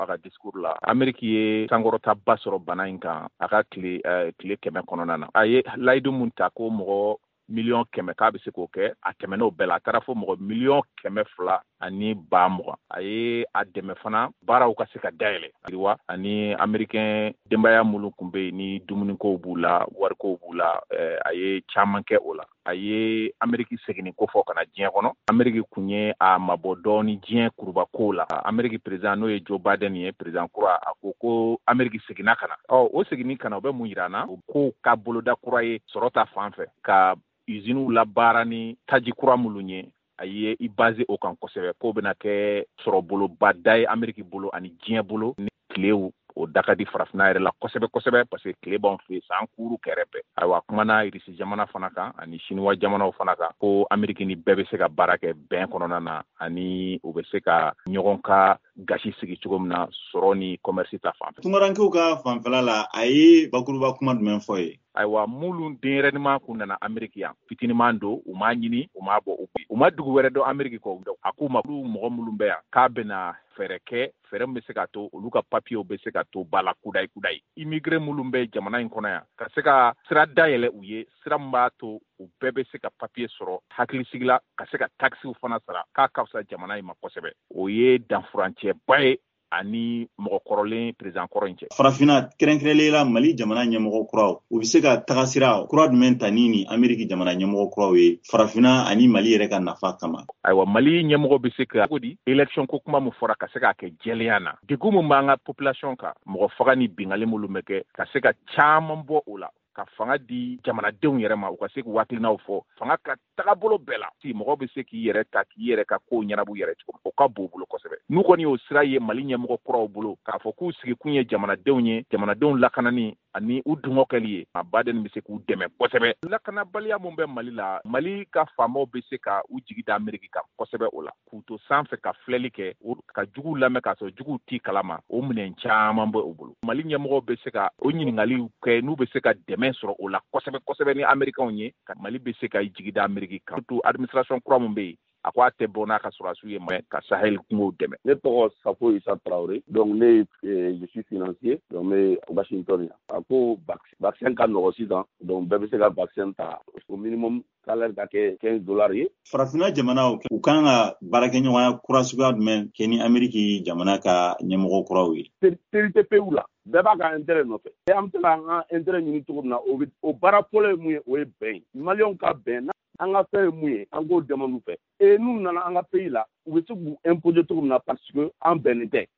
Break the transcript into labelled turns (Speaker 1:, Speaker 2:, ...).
Speaker 1: ka discours la Ameriki ye sankɔrɔta ba sɔrɔ bana in kan a ka tile 100 kɔnɔna na a ye layidu mun ta ko mɔgɔ miliyɔn 100 k'a bɛ se k'o kɛ a tɛmɛn'o bɛɛ la a taara fɔ mɔgɔ miliyɔn 200 ani 20,000 a ye a dɛmɛ fana baaraw ka se ka dayɛlɛ ayiwa ani Amerikɛn denbaya minnu kun bɛ yen ni dumunikow b'u la warikow b'u la a ye caman kɛ o la a ye Ameriki seginin ko fɔ kana diɲɛ kɔnɔ Ameriki kun ye a mabɔ dɔɔni diɲɛ kurubakow la Ameriki président n'o ye Joe Biden ye président kura a ko Ameriki seginna kana o seginni kana o bɛ mun yira na ko ka boloda kura ye sɔrɔ ta fan fɛ ka usines la baara ni taji kura minnu ye a ye i basé o kan kosɛbɛ k'o bɛna kɛ sɔrɔboloba da ye Ameriki bolo ani diɲɛ bolo ni tilew o da ka di farafina yɛrɛ la kosɛbɛ parce que tile b'anw fɛ san kuru kɛrɛfɛ ayiwa kumana Irisi jamana fana kan ani Chinois jamanaw fana kan ko Ameriki ni bɛɛ bɛ se ka baara kɛ bɛn kɔnɔna na ani u bɛ se ka ɲɔgɔn ka gasi sigi cogo min na sɔrɔ ni commerce ta fan fɛ.
Speaker 2: Tunkarankew ka fanfɛla la a ye bakuruba kuma jumɛn fɔ ye?
Speaker 1: Ayiwa mulu denyɛrɛnima kun nana Ameriki yan fitiniman don u m'a ɲini u m'a bɔ u ma dugu wɛrɛ dɔn Ameriki kɔ a k'u ma mɔgɔ minnu bɛ yan k'a bɛna fɛɛrɛ kɛ fɛɛrɛ min bɛ se ka to olu ka papiyew bɛ se ka to ba la kudayi immigré minnu bɛ jamana in kɔnɔ yan ka se ka sira dayɛlɛ u ye sira min b'a to u bɛɛ bɛ se ka papiye sɔrɔ hakilisigila ka se ka taxiw fana sara k'a ka fisa jamana in ma kosɛbɛ o ye danfurancɛba ye ani mɔgɔ kɔrɔlen président kɔrɔ in cɛ.
Speaker 2: Farafina kɛrɛnkɛrɛnlen la Mali jamana ɲɛmɔgɔ kuraw u bɛ se ka taga sira kura jumɛn ta ni Ameriki jamana ɲɛmɔgɔ kuraw ye farafina ani Mali yɛrɛ ka nafa kama.
Speaker 1: Ayiwa Mali ɲɛmɔgɔ bɛ se ka di élection ko kuma min fɔra ka se k'a kɛ jɛlenya na degun min b'an ka population kan mɔgɔ faga ni bingali minnu bɛ kɛ ka se ka caman bɔ o la ka fanga di jamanadenw yɛrɛ ma u ka se k'u hakilinaw fɔ fanga ka tagabolo bɛɛ la si mɔgɔ bɛ se k'i yɛrɛ ta k'i yɛrɛ ka kow ɲɛnabɔ yɛrɛ cogo o ka bon u bolo kosɛbɛ n'u kɔni y'o sira ye Mali ɲɛmɔgɔ kuraw bolo k'a fɔ k'u sigikun ye jamanadenw lakanani ani u dungɔ kɛli ye a Biden bɛ se k'u dɛmɛ kosɛbɛ lakanabaliya mun bɛ Mali la Mali ka faamaw bɛ se ka u jigi da Ameriki kan kosɛbɛ o la k'u to sanfɛ ka filɛli kɛ ka juguw lamɛn k'a sɔrɔ juguw t'i kalama o minɛn caman bɛ u bolo Mali ɲɛmɔgɔw bɛ se ka o ɲininkaliw kɛ n'u bɛ se ka dɛmɛ sɔrɔ o la kosɛbɛ ni Amerikɛnw ye ka Mali bɛ se ka jigi da Ameriki kan surtout administration kura mun bɛ yen a ko a tɛ bɔ n'a ka sɔrɔdasiw ye mais ka Sahel kungow dɛmɛ.
Speaker 3: Ne tɔgɔ Safo Issa Traoré donc je suis financier donc n bɛ Washington yan a ko vaccin ka nɔgɔ sisan donc bɛɛ bɛ se ka vaccin ta au minimum salaire ka kɛ $15 ye.
Speaker 2: Farafina jamanaw u kan ka baarakɛɲɔgɔnya kura suguya jumɛn kɛ ni Ameriki jamana ka ɲɛmɔgɔ kuraw ye?
Speaker 3: Teri tɛ pewu la bɛɛ b'a ka intérêt nɔfɛ an bɛ se ka an ka intérêt ɲini cogo min na o baara fɔlɔ ye mun ye o ye bɛn ye maliyɛnw ka bɛn an ka fɛn ye mun ye an k'o demande u fɛ n'u nana an ka pays la u bɛ se k'u imposer cogo min na parce que an bɛnnen tɛ